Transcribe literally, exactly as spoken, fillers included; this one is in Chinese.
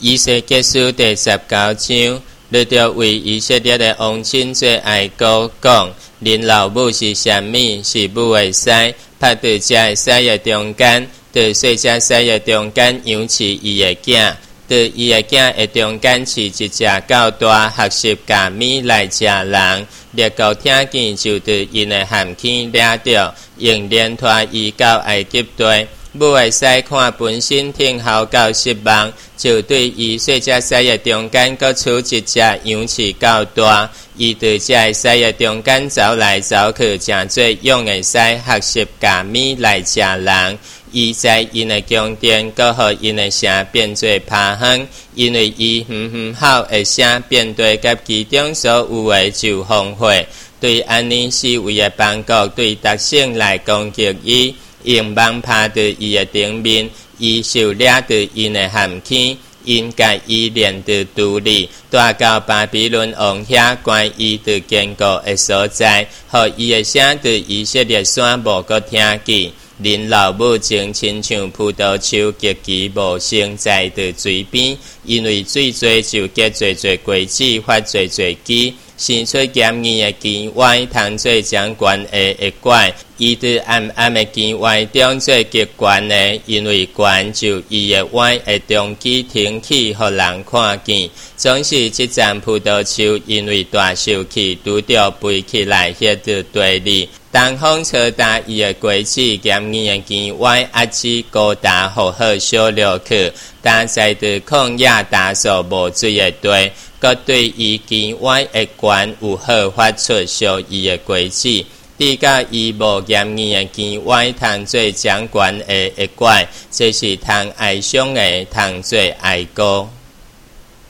以西结书第十九章，你着为以色列的王亲做哀歌讲：恁老母是啥物？是母会使拍伫遮的屎的中间，伫细只屎的中间养饲伊的囝，伫伊的囝的中间饲一只够大学习假米来食人。列国听见就伫因的汉坑掠着，用链拖伊到埃及地。母会使看本身听候到失望，就对伊细只屎的中间各出一只羊饲够大，伊伫遮屎的中间走来走去，诚做用会使学习假米来食人。伊在因的宫殿，搁互因的声变做趴哼，因为伊哼哼吼的声变对甲其中所有的就荒废。对安尼四围的邦国，对百姓来攻击伊。用网拍伫伊的顶面，伊受掠伫因的陷坑，因甲伊连伫独立，带到巴比伦王遐关伊伫坚固的所在，互伊的声伫以色列山无搁听见。恁老母情亲像葡萄树，极其无生在伫水边，因为水多就结侪侪果子，发侪侪枝。生出咸义的枝歪，通做将悬的一拐；伊伫暗暗的枝歪中做极悬的，因为悬就伊的歪会中枝挺起，互人看见。总是即丛葡萄树，因为大受气，拄着飞起来迄着地里。东风吹打伊的果子，咸义的枝歪压枝高大，好好小落去。但在伫旷野大树无水的地。佮对伊枝歪的悬有好发出属伊的果子，直到伊无咸义的枝歪通做掌悬的一拐，这是通哀伤的，通做哀歌。